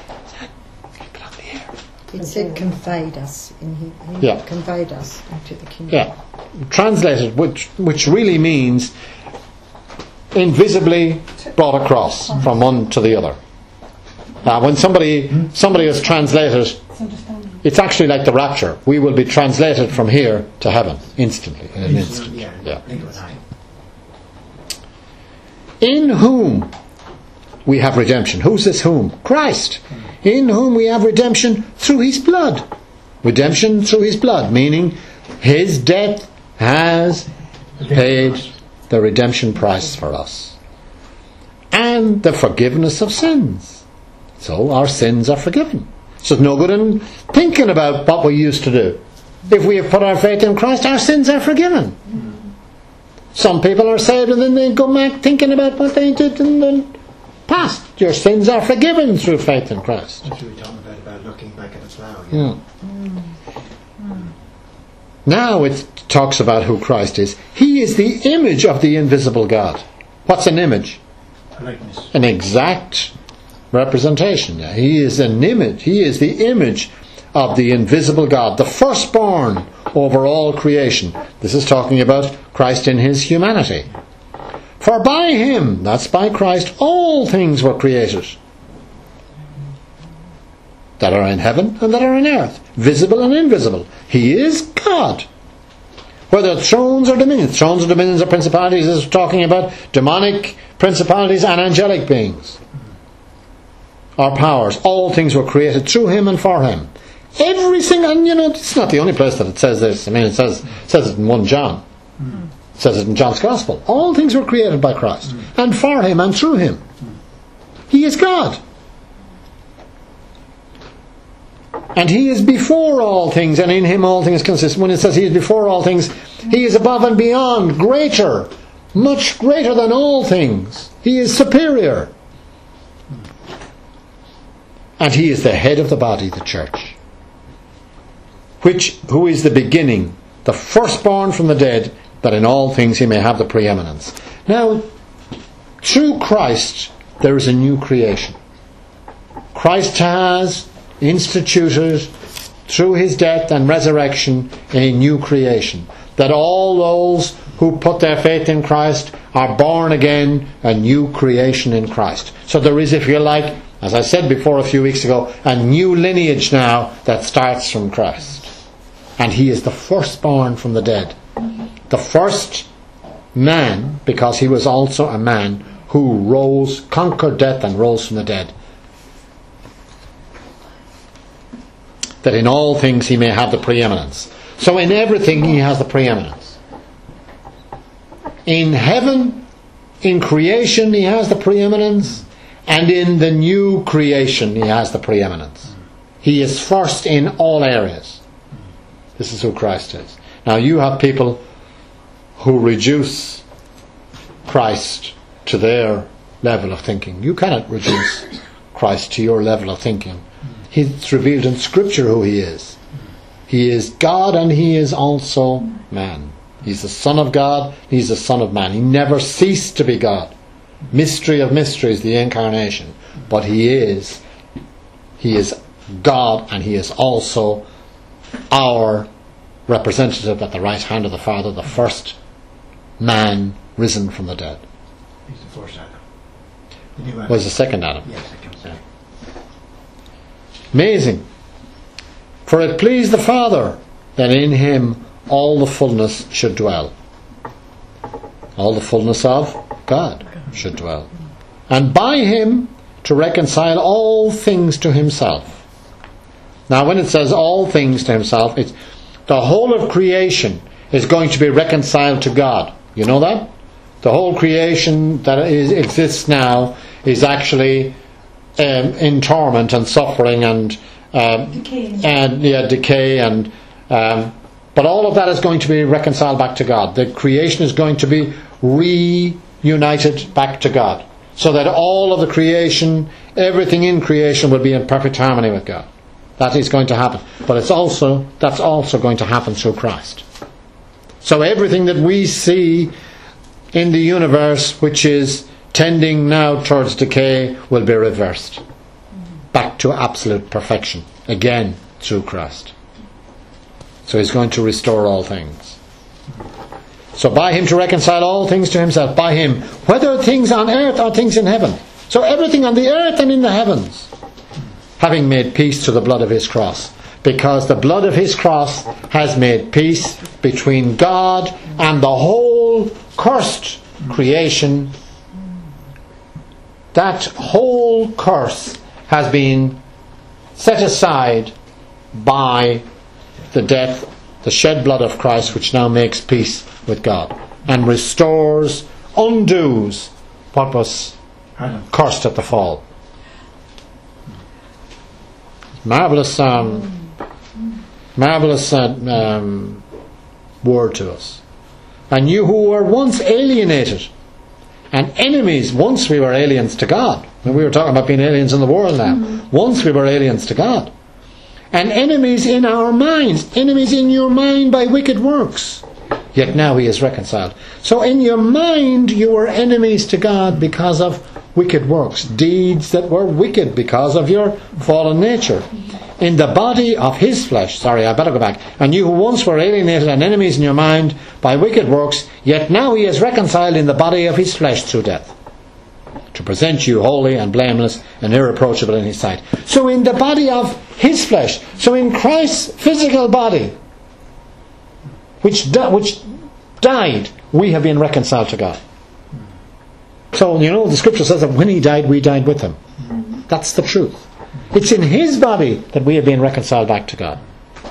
It said conveyed us. In he, he Yeah. conveyed us into the kingdom. Yeah, translated, which which really means invisibly brought across from one to the other. Uh, when somebody somebody is translated, it's actually like the rapture. We will be translated from here to heaven instantly, in an instant. Yeah. Yeah. Blink of an eye. In whom we have redemption. Who's this whom? Christ. In whom we have redemption through His blood. Redemption through His blood, meaning His death has paid the redemption price for us. And the forgiveness of sins. So our sins are forgiven. So it's no good in thinking about what we used to do. If we have put our faith in Christ, our sins are forgiven. Some people are saved and then they go back thinking about what they did in the past. Your sins are forgiven through faith in Christ. That's what we were talking about, about looking back at the flower. Yeah. Now it talks about who Christ is. He is the image of the invisible God. What's an image? A likeness. An exact representation. He is an image. He is the image of the invisible God, the firstborn over all creation. This is talking about Christ in His humanity. For by Him, that's by Christ, all things were created, that are in heaven and that are in earth, visible and invisible. He is God. Whether thrones or dominions, thrones or dominions or principalities, is talking about demonic principalities and angelic beings, or powers. All things were created through Him and for Him. Every single, and you know, it's not the only place that it says this. I mean, it says it says it in First John. It says it in John's Gospel. All things were created by Christ, and for Him and through Him. He is God. And He is before all things, and in Him all things consist. When it says He is before all things, He is above and beyond, greater, much greater than all things. He is superior. And He is the head of the body, the church, which who is the beginning, the firstborn from the dead, that in all things He may have the preeminence. Now, through Christ, there is a new creation. Christ has instituted, through His death and resurrection, a new creation. That all those who put their faith in Christ are born again, a new creation in Christ. So there is, if you like, as I said before a few weeks ago, a new lineage now that starts from Christ. And he is the firstborn from the dead. The first man, because he was also a man who rose, conquered death and rose from the dead. That in all things he may have the preeminence. So in everything he has the preeminence. In heaven, in creation he has the preeminence, and in the new creation he has the preeminence. He is first in all areas. This is who Christ is. Now you have people who reduce Christ to their level of thinking. You cannot reduce Christ to your level of thinking. It's revealed in Scripture who he is. He is God and he is also man. He's the Son of God, he's the Son of man. He never ceased to be God. Mystery of mysteries, the incarnation. But he is, he is God, and he is also our representative at the right hand of the Father, the first man risen from the dead. He's the first Adam. The new Adam. Was the second Adam. Yes, second. Yeah. Amazing. For it pleased the Father that in him all the fullness should dwell. All the fullness of God should dwell. And by him to reconcile all things to himself. Now when it says all things to himself, it's the whole of creation is going to be reconciled to God. You know that? The whole creation that is, exists now is actually um, in torment and suffering and um, Decay. and yeah, decay and um, but all of that is going to be reconciled back to God. The creation is going to be reunited back to God, so that all of the creation, everything in creation, will be in perfect harmony with God. That is going to happen, but it's also that's also going to happen through Christ. So everything that we see in the universe, which is tending now towards decay, will be reversed back to absolute perfection again through Christ. So he's going to restore all things. So by him to reconcile all things to himself, by him, whether things on earth or things in heaven. So everything on the earth and in the heavens, having made peace through the blood of his cross. Because the blood of his cross has made peace between God and the whole cursed creation. That whole curse has been set aside by the death, the shed blood of Christ, which now makes peace with God and restores, undoes what was cursed at the fall. Marvellous, um, marvellous uh, um, word to us. And you who were once alienated and enemies, once we were aliens to God. And we were talking about being aliens in the world now. Mm-hmm. Once we were aliens to God. And enemies in our minds, enemies in your mind by wicked works. Yet now he is reconciled. So in your mind you were enemies to God because of wicked works, deeds that were wicked because of your fallen nature. In the body of his flesh, sorry, I better go back. And you who once were alienated and enemies in your mind by wicked works, yet now he is reconciled in the body of his flesh through death, to present you holy and blameless and irreproachable in his sight. So in the body of his flesh, so in Christ's physical body, which di- which died, we have been reconciled to God. So, you know, the scripture says that when he died, we died with him. That's the truth. It's in his body that we have been reconciled back to God.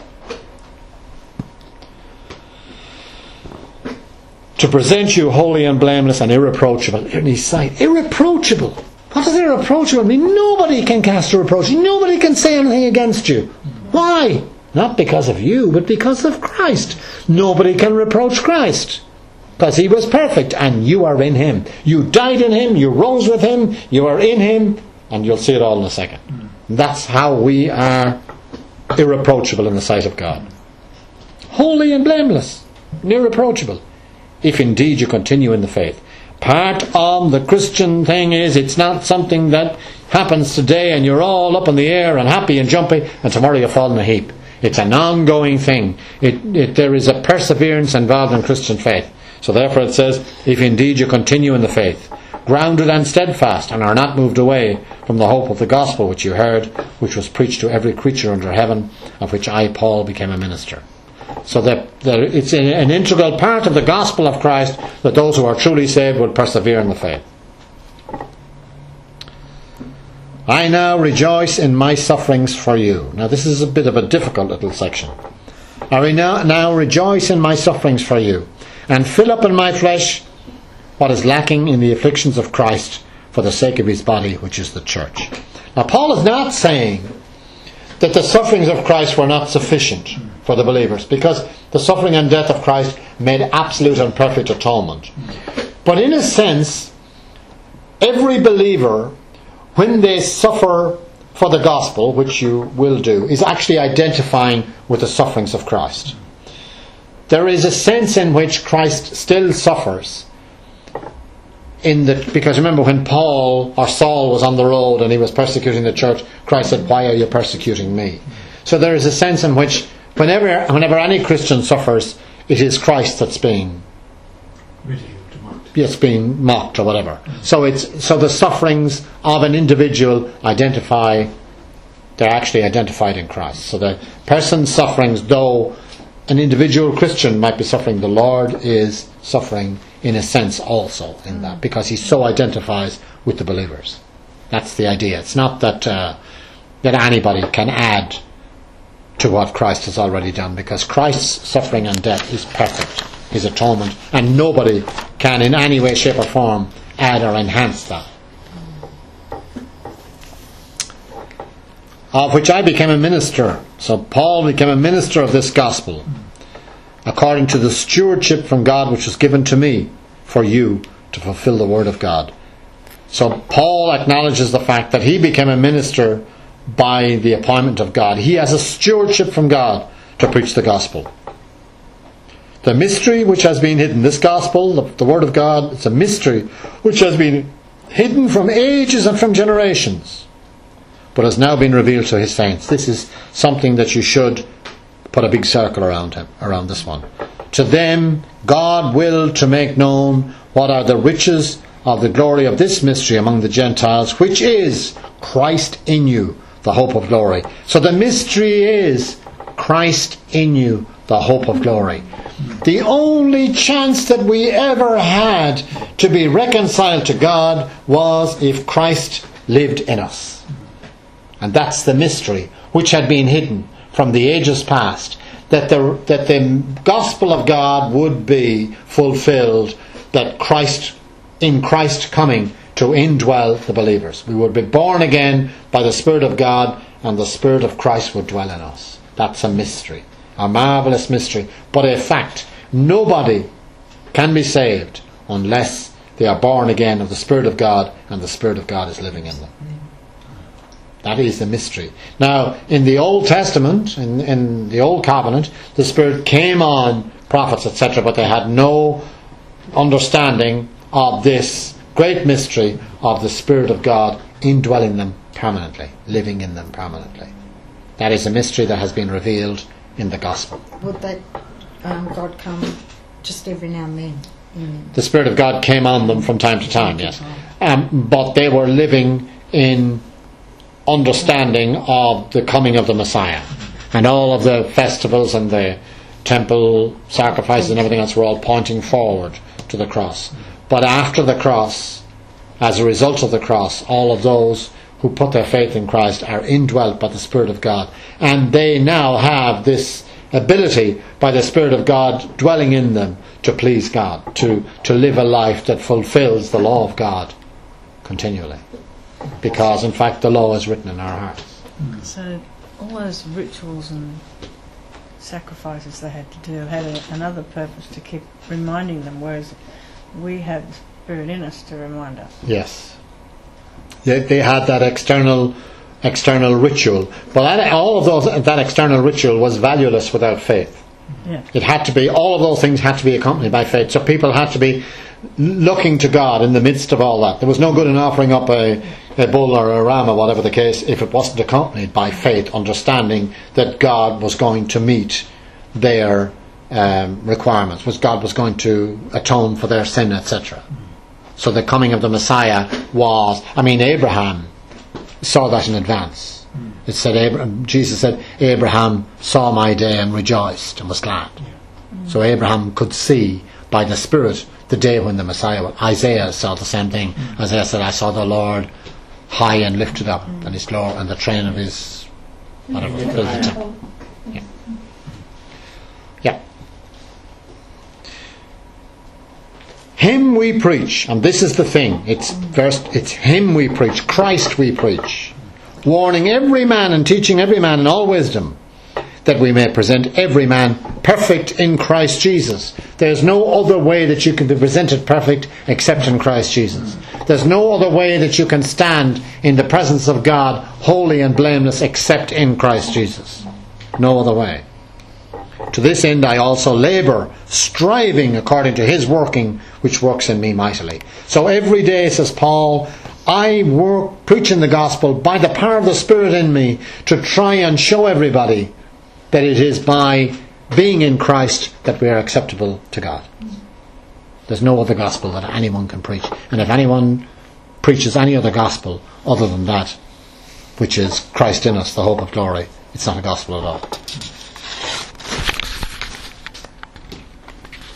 To present you holy and blameless and irreproachable in his sight. Irreproachable. What does irreproachable mean? Nobody can cast a reproach. Nobody can say anything against you. Why? Not because of you, but because of Christ. Nobody can reproach Christ, because he was perfect and you are in him. You died in him, you rose with him, you are in him, and you'll see it all in a second. That's how we are irreproachable in the sight of God. Holy and blameless, and irreproachable, if indeed you continue in the faith. Part of the Christian thing is, it's not something that happens today and you're all up in the air and happy and jumpy and tomorrow you fall in a heap. It's an ongoing thing. It, it, there is a perseverance involved in Christian faith. So therefore it says, if indeed you continue in the faith, grounded and steadfast, and are not moved away from the hope of the gospel which you heard, which was preached to every creature under heaven, of which I, Paul, became a minister. So that, that it's an integral part of the gospel of Christ that those who are truly saved will persevere in the faith. I now rejoice in my sufferings for you. Now this is a bit of a difficult little section. I now, now rejoice in my sufferings for you, and fill up in my flesh what is lacking in the afflictions of Christ for the sake of his body, which is the church. Now Paul is not saying that the sufferings of Christ were not sufficient for the believers, because the suffering and death of Christ made absolute and perfect atonement. But in a sense, every believer, when they suffer for the gospel, which you will do, is actually identifying with the sufferings of Christ. There is a sense in which Christ still suffers, in the, because remember when Paul or Saul was on the road and he was persecuting the church, Christ said, "Why are you persecuting me?" So there is a sense in which whenever whenever any Christian suffers, it is Christ that's being it's being mocked or whatever. So it's so the sufferings of an individual identify they're actually identified in Christ. So the person's sufferings, though an individual Christian might be suffering, the Lord is suffering in a sense also in that, because he so identifies with the believers. That's the idea. It's not that uh, that anybody can add to what Christ has already done, because Christ's suffering and death is perfect, his atonement, and nobody can in any way, shape or form add or enhance that. Of which I became a minister. So Paul became a minister of this gospel, according to the stewardship from God which was given to me for you to fulfill the word of God. So Paul acknowledges the fact that he became a minister by the appointment of God. He has a stewardship from God to preach the gospel. The mystery which has been hidden, this gospel, the, the word of God, it's a mystery which has been hidden from ages and from generations, but has now been revealed to his saints. This is something that you should put a big circle around him, around this one. To them God willed to make known what are the riches of the glory of this mystery among the Gentiles, which is Christ in you, the hope of glory. So the mystery is Christ in you, the hope of glory. The only chance that we ever had to be reconciled to God was if Christ lived in us. And that's the mystery which had been hidden from the ages past, that the, that the gospel of God would be fulfilled, that Christ, in Christ coming to indwell the believers. We would be born again by the Spirit of God, and the Spirit of Christ would dwell in us. That's a mystery, a marvellous mystery, but a fact. Nobody can be saved unless they are born again of the Spirit of God, and the Spirit of God is living in them. That is the mystery. Now, in the Old Testament, in, in the Old Covenant, the Spirit came on prophets, et cetera, but they had no understanding of this great mystery of the Spirit of God indwelling them permanently, living in them permanently. That is a mystery that has been revealed in the Gospel. Would that um, God come just every now and then? In The Spirit of God came on them from time to time, yes. Um, but they were living in understanding of the coming of the Messiah, and all of the festivals and the temple sacrifices and everything else were all pointing forward to the cross. But after the cross, as a result of the cross, all of those who put their faith in Christ are indwelt by the Spirit of God, and they now have this ability by the Spirit of God dwelling in them to please God, to, to live a life that fulfills the law of God continually. Because, in fact, the law is written in our hearts. So all those rituals and sacrifices they had to do had a, another purpose, to keep reminding them, whereas we have the Spirit in us to remind us. Yes. They, they had that external external ritual. But that, all of those, that external ritual was valueless without faith. Yeah. It had to be, all of those things had to be accompanied by faith. So people had to be looking to God in the midst of all that. There was no good in offering up a, a bull or a ram or whatever the case if it wasn't accompanied by faith, understanding that God was going to meet their um, requirements, was God was going to atone for their sin, et cetera. So the coming of the Messiah was, I mean, Abraham saw that in advance. It said, Abraham, Jesus said, Abraham saw my day and rejoiced and was glad. So Abraham could see by the Spirit the day when the Messiah was. Isaiah saw the same thing. Isaiah said, I saw the Lord high and lifted up, and his glory and the train of his whatever filled the temple. Yeah. Yeah. Him we preach, and this is the thing. It's verse. It's him we preach. Christ we preach, warning every man and teaching every man in all wisdom, that we may present every man perfect in Christ Jesus. There's no other way that you can be presented perfect except in Christ Jesus. There's no other way that you can stand in the presence of God holy and blameless except in Christ Jesus. No other way. To this end I also labour, striving according to his working, which works in me mightily. So every day, says Paul, I work preaching the gospel by the power of the Spirit in me to try and show everybody that it is by being in Christ that we are acceptable to God. There's no other gospel that anyone can preach. And if anyone preaches any other gospel other than that, which is Christ in us, the hope of glory, it's not a gospel at all.